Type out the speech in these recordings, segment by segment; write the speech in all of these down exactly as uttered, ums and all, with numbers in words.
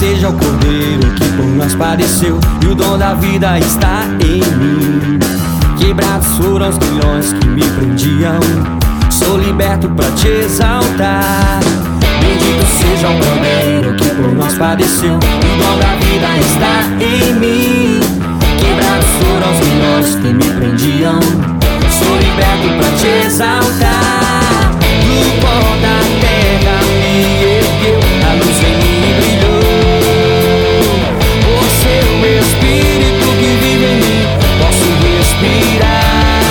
seja o Cordeiro que por nós padeceu, e o dom da vida está em mim. Quebrados foram os grilhões que me prendiam, sou liberto pra te exaltar. Bendito seja o Cordeiro que por nós padeceu, e o dom da vida está em mim. Quebrados foram os grilhões que me prendiam, sou liberto pra te exaltar. Do pó da terra me ergueu, a luz em mim brilhou. Por seu Espírito que vive em mim, posso respirar.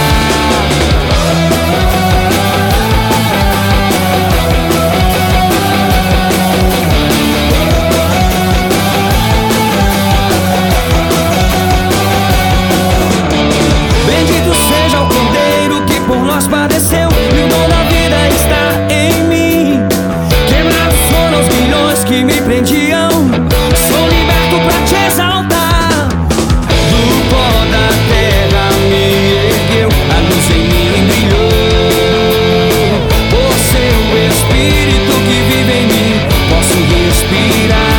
Bendito seja o Cordeiro que por nós padeceu, e o dom da vida está em mim. Quebrados foram os grilhões que me prendiam, sou liberto pra te exaltar. Do pó da terra me ergueu, a luz em mim brilhou. Por seu Espírito que vive em mim, posso respirar.